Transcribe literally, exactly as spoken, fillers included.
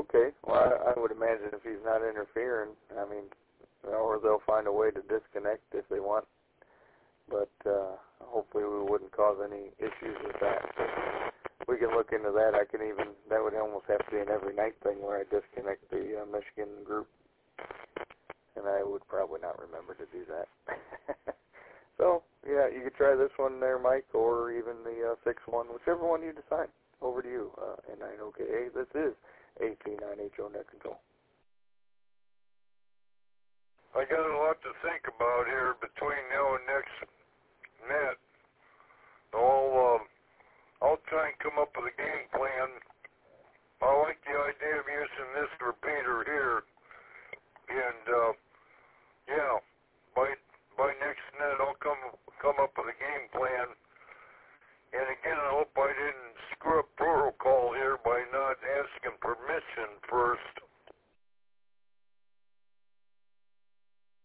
Okay. Well, I, I would imagine if he's not interfering, I mean, or they'll find a way to disconnect if they want. But uh, hopefully we wouldn't cause any issues with that. So we can look into that. I can even, that would almost have to be an every night thing where I disconnect the uh, Michigan group. And I would probably not remember to do that. So, yeah, you could try this one there, Mike, or even the uh, six one, whichever one you decide. Over to you, uh, N nine O K A. This is A P nine H O Net Control. I got a lot to think about here between now and next net. I'll, um, I'll try and come up with a game plan. I like the idea of using this repeater here. And, uh, yeah, by, by next net I'll come, come up with a game plan. And again, I hope I didn't screw up protocol here by not asking permission for